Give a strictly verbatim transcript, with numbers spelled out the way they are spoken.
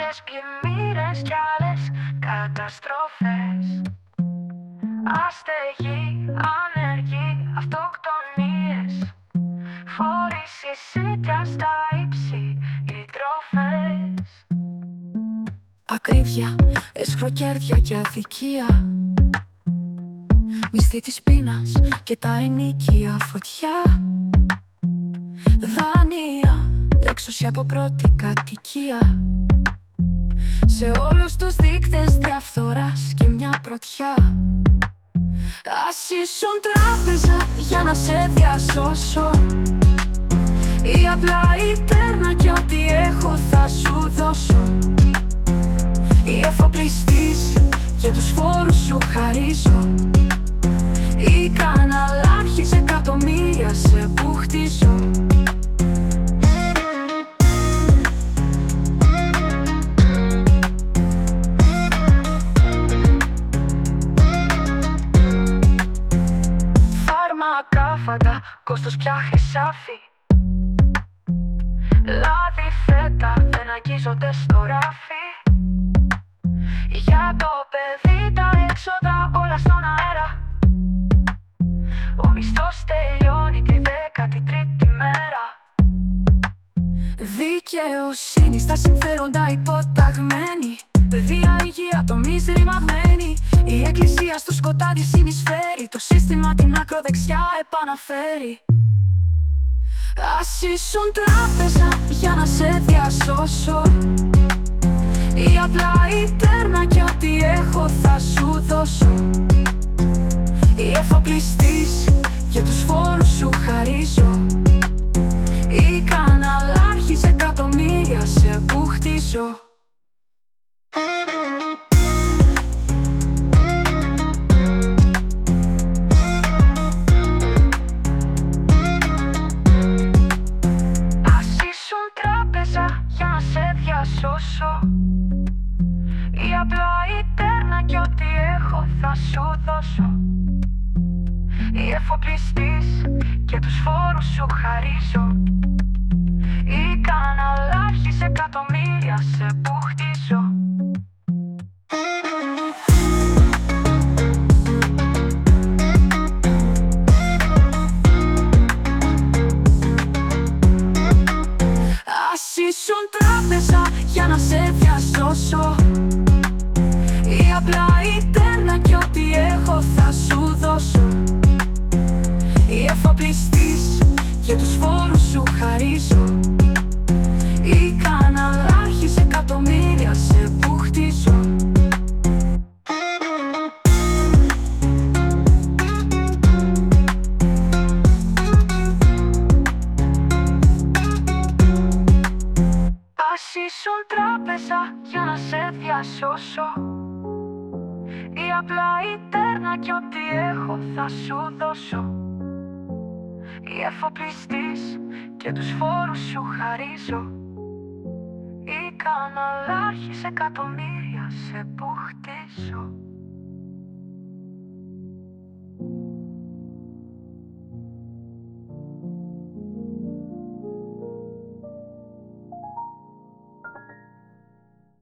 Φωτιές, πλημμύρες κι άλλες καταστροφές. Αστεγοί, άνεργοι, αυτοκτονίες. Φορείς εισιτιά στα ύψη, οι τροφές. Ακρίβεια, εσχροκέρδια και αδικία. Μισθή της πείνας και τα ενοίκια. Φωτιά, δάνεια, έξωση από πρώτη κατοικία. Σε όλους τους δείκτες διαφθοράς και μια πρωτιά. Ας ήσουν τράπεζα για να σε διασώσω, ή απλά η τέρνα κι ό,τι έχω θα σου δώσω. Ή εφοπλιστής και τους φόρους σου χαρίζω, ή καναλάρχης εκατομμύρια σε που χτίζω. Φάρμακα, φαντά, κόστος πια χρυσάφι. Λάδι, φέτα, δεν αγγίζονται στο ράφι. Για το παιδί τα έξοδα όλα στον αέρα. Ο μισθός τελειώνει τη δέκατη τρίτη μέρα. Δικαιοσύνη στα συμφέροντα υποταγμένη. Παιδεία, υγεία, τομείς ρημαγμένη. Η εκκλησία στο σκοτάδι συνεισφέρει. Το σύστημα την ακροδεξιά επαναφέρει. Ας ήσουν τράπεζα για να σε διασώσω, ή απλά η τέρνα κι ό,τι έχω θα σου δώσω. Ή εφοπλιστής και τους φόρους σου χαρίζω, ή καναλάρχης εκατομμύρια σε που χτίζω. Για να σε διασώσω, ή απλά η τέρνα κι ό,τι έχω θα σου δώσω. Ή εφοπλιστής και τους φόρους σου χαρίζω, ή καναλάρχης εκατομμύρια σε που χτίζω. Ας ήσουν τράπεζα για να σε διασώσω, ή απλά η τέρνα κι ό,τι έχω θα σου δώσω. Ή εφοπλιστής και τους φόρους σου χαρίζω, ή καναλάρχης εκατομμύρια σε που χτίζω. Ας ήσουν τράπεζα για να σε διασώσω, ή απλά η τέρνα κι ό,τι έχω θα σου δώσω. Ή εφοπλιστής και τους φόρους σου χαρίζω, ή καναλάρχης εκατομμύρια σε που χτίζω.